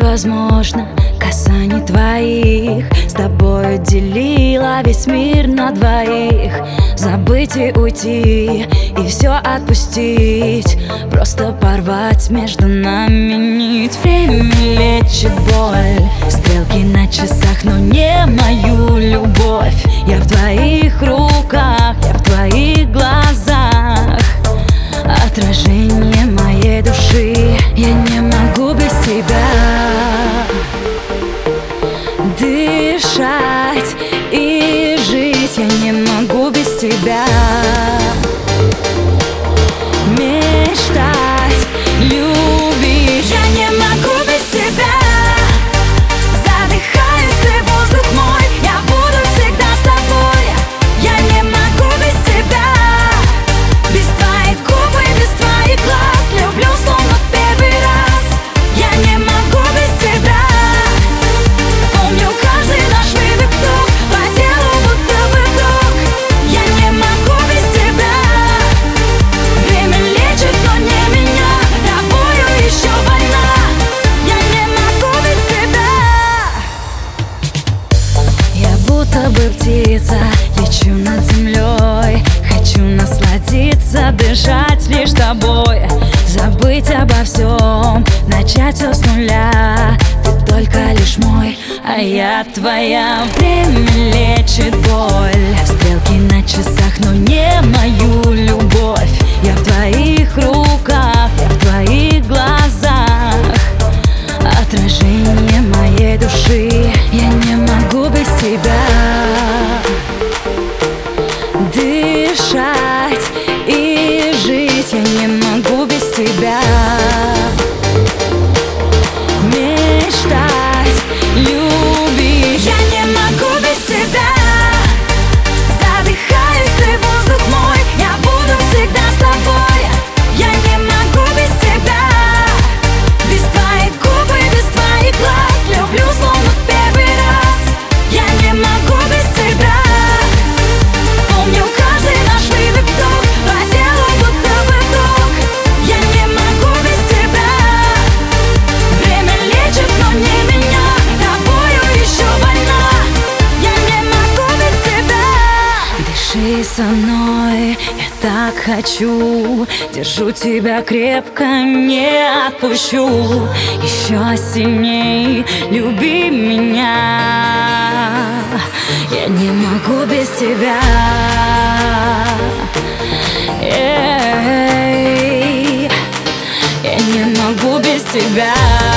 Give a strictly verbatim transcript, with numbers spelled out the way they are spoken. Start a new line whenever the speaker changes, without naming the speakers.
невозможно касаний твоих. С тобою делила весь мир на двоих. Забыть и уйти, и все отпустить, просто порвать между нами нить. Время лечит боль, стрелки на часах, но не мою любовь. Я в твоих руках, я в твоих глазах, отражение моей души. Я не могу без тебя дышать и жить. Я не могу без тебя мечтать, любить. Я не могу без тебя. Задыхаюсь, ты воздух мой, я буду всегда с тобой. Я не могу без тебя, без твоих губ и без твоих глаз. Люблю словно в первый раз. Я не могу без тебя. Помню каждый наш выдох, вдох, по телу будто бы ток. Я не могу без тебя. Время лечит, но не меня, тобою еще больна. Я не могу без тебя. Я будто бы птица, лечу над землей. Хочу насладиться, дышать лишь тобой. Забыть обо всем, начать все с нуля. Ты только лишь мой, а я твоя. Время лечит боль, стрелки на часах, но не мою любовь. Я в твоих руках, я в твоих глазах, отражение моей души. Я не могу без тебя дышать и жить. Я не могу без тебя мечтать, любить. Я не могу без тебя. Задыхаюсь, ты воздух мой, я буду всегда с тобой. Я не могу без тебя, без твоих губ и без твоих глаз. Люблю словно в первый раз. Я не могу без тебя. Помню каждый наш выдох, вдох, по телу будто бы ток. Я не могу без тебя. Время лечит, но не меня, тобою еще больна. Я не могу без тебя. Дыши со мной, я так хочу. Держу тебя крепко, не отпущу. Еще сильней люби меня. Я не могу без тебя. Эй, я не могу без тебя.